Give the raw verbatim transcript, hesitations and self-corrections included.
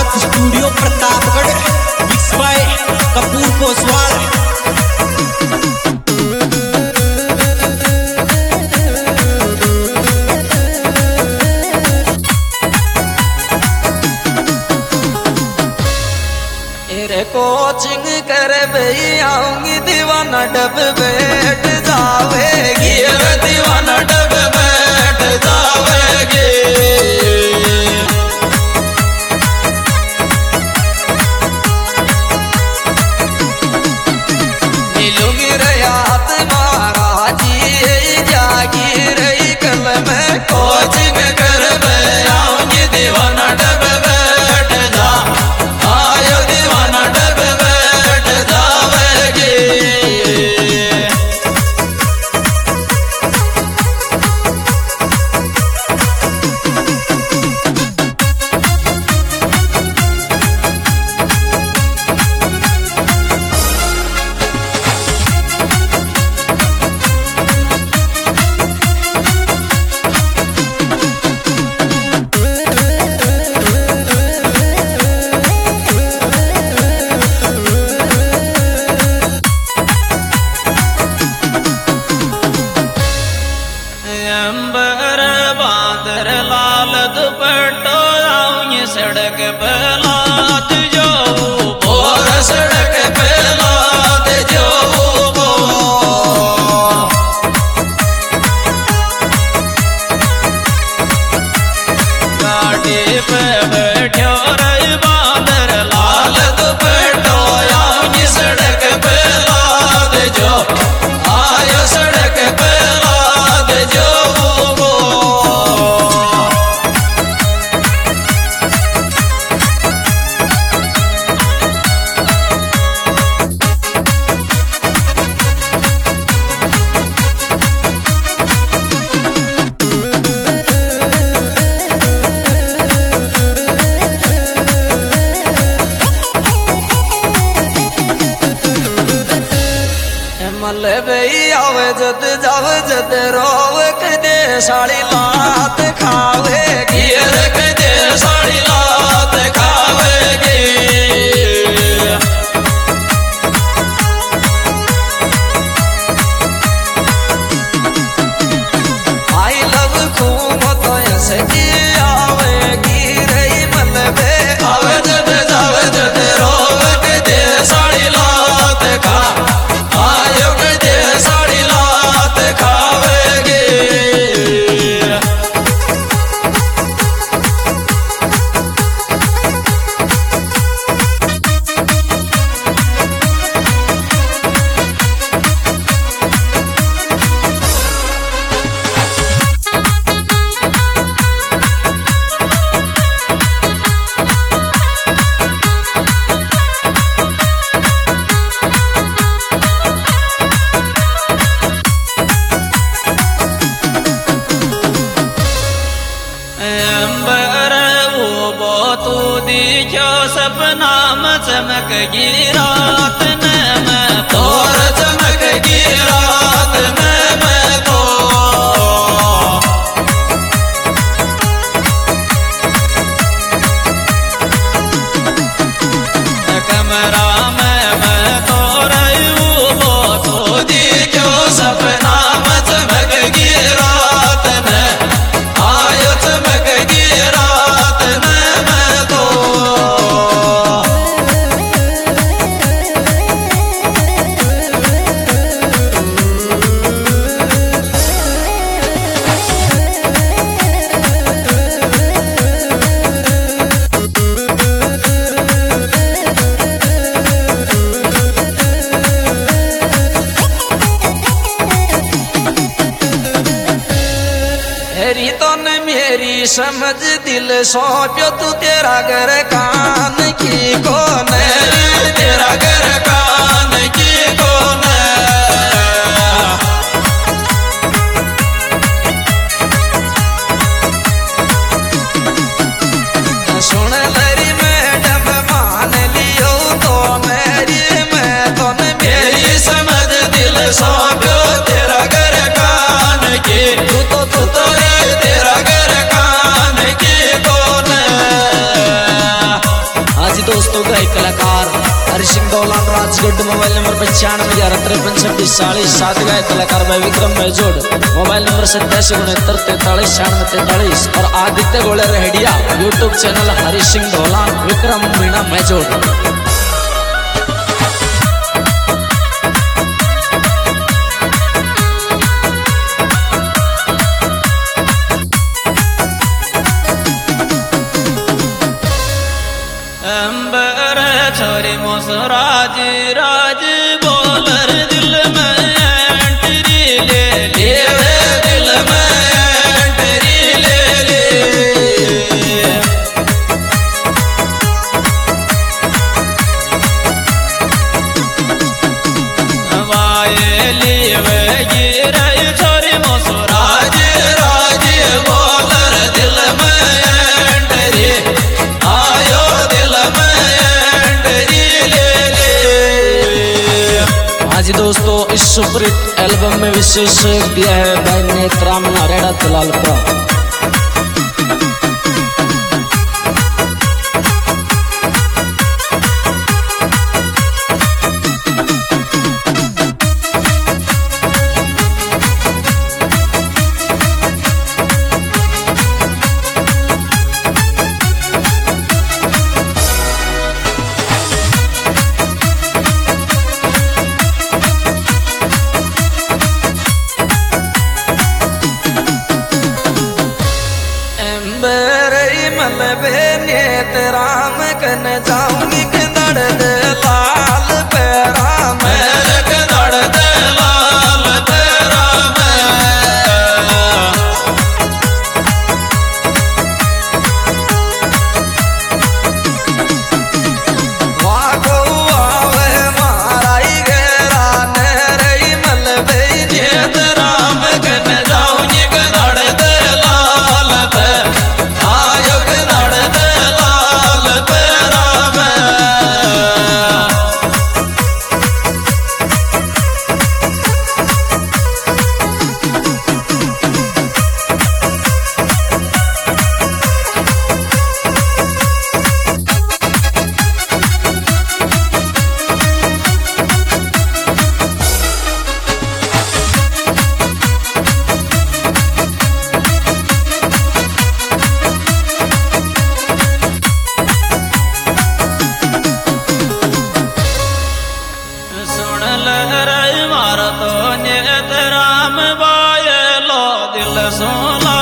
Studio Pratapgarh, mix by Kapoor Koswal. Coaching कर भई आऊंगी दीवाना डब बैठ जावेगी, दीवाना डब बैठ जावेगी। मिलूंगी रयात महाराजी जागी रही कल में कोचिंग कर भई आऊंगी दीवाना डब बैठ जा, आयो दीवाना डब बैठ जावेगी। अंबर बादर लाल दुपट्टो आऊंगी सड़क पे लाद जो बोर, सड़क पे लाद जो वो। गाड़ी पे बैठो रही बादर लाल दुपट्टो आऊंगी सड़क पे लाद जो, आयो सड़क पे लाद जो। मल भई आवे जद जावे जद रोवे कदे साड़ी लात खावेगी, कदे साड़ी लात खावेगी। आई लव खूब तो सजी आवेगी रही मल भे आवे जद जावे जद रोवे कदे साड़ी लात खा, आयो कदे साड़ी लात खावेगी। अंबर वो बहुत दिखो सपना में चमकगी रात में मैं तो, चमकगी रात में मैं तो। कमरा में मैं तो रही हूँ बहुत दिखो सपना में चमकगी रात में, आयो चमकगी रात में मैं तो। मेरी तो न मेरी समझ दिल सौंप्यो तू तेरा घर कान की कौन, तेरा घर कान की कौन। सुन लरी मैडम मान लियो तो मेरी, मैं तो न मेरी समझ दिल सौंप्यो तेरा घर कान की, तू तो तू तो तेरा घर कान की कौन। पाँच मोबाइल नंबर पचानवे ग्यारह तिरपन छब्बीस चालीस सात गाय कलाकार भाई विक्रम मैजोड़ मोबाइल नंबर सत्तासी उनहत्तर तैतालीस छियानवे तैतालीस और आदित्य गोले रेडिया यूट्यूब चैनल हरी सिंह ढोलान विक्रम मीणा मैजोड़। छोरी मोसराज राज बोलर दिल में एंट्री ले ले दिल में एंट्री ले ले वायली वे गिरई छोरी मोसराज राज बोलर दिल में एंट्री आयो दिल में आज दोस्तों इस सुपरहिट एल्बम में विशेष सहयोग दिया है भाई नेत्राम नारेड़ा तलाल का। राम कन जाऊंगी कदड़ दे लाल पैरा में कदड़ दे लाल पैरा में वागो आवे माराई गेरा नेरई मलबे नेत राम कन जाऊंगी कदड़ दे लाल पैरा आयो कदड़ दे राम बाये लो दिल सोला